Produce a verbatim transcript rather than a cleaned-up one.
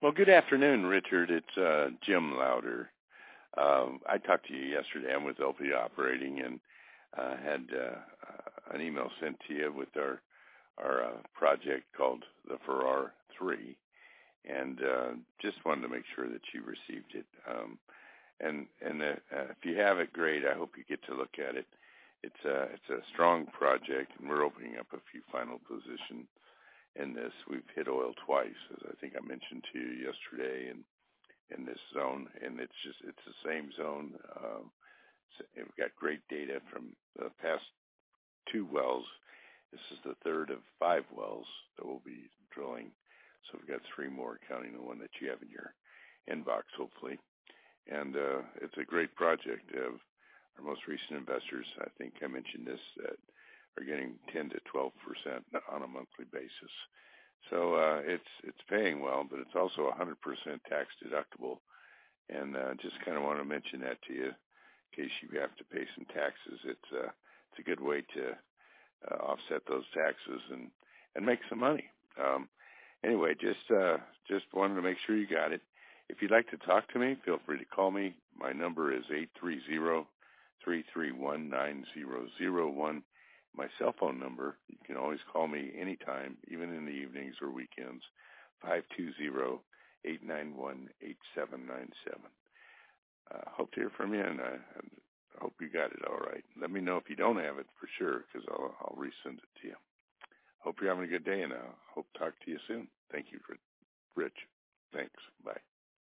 Well, good afternoon, Richard. It's uh, Jim Louder. Um, I talked to you yesterday. I'm with L P Operating and uh, had uh, uh, an email sent to you with our our uh, project called the Farrar three, and uh, just wanted to make sure that you received it. Um, and and uh, uh, if you have it, great. I hope you get to look at it. It's a it's a strong project, and we're opening up a few final positions in this. We've hit oil twice, as I think I mentioned to you yesterday, and in this zone, and it's just it's the same zone. Um, so we've got great data from the past two wells. This is the third of five wells that we'll be drilling. So we've got three more, counting the one that you have in your inbox, hopefully. And uh, it's a great project. Uh, our most recent investors, I think I mentioned this, that are getting ten to twelve percent on a monthly basis. So uh, it's it's paying well, but it's also one hundred percent tax deductible. And uh, just kind of want to mention that to you in case you have to pay some taxes. It's uh, it's a good way to uh, offset those taxes and, and make some money. Um, anyway, just uh, just wanted to make sure you got it. If you'd like to talk to me, feel free to call me. My number is eight three zero, three three one, nine zero zero one. My cell phone number, you can always call me anytime, even in the evenings or weekends, five two zero, eight nine one, eight seven nine seven. Uh, hope to hear from you, and I, I hope you got it all right. Let me know if you don't have it for sure, because I'll, I'll resend it to you. Hope you're having a good day, and I hope to talk to you soon. Thank you, Rich. Thanks. Bye.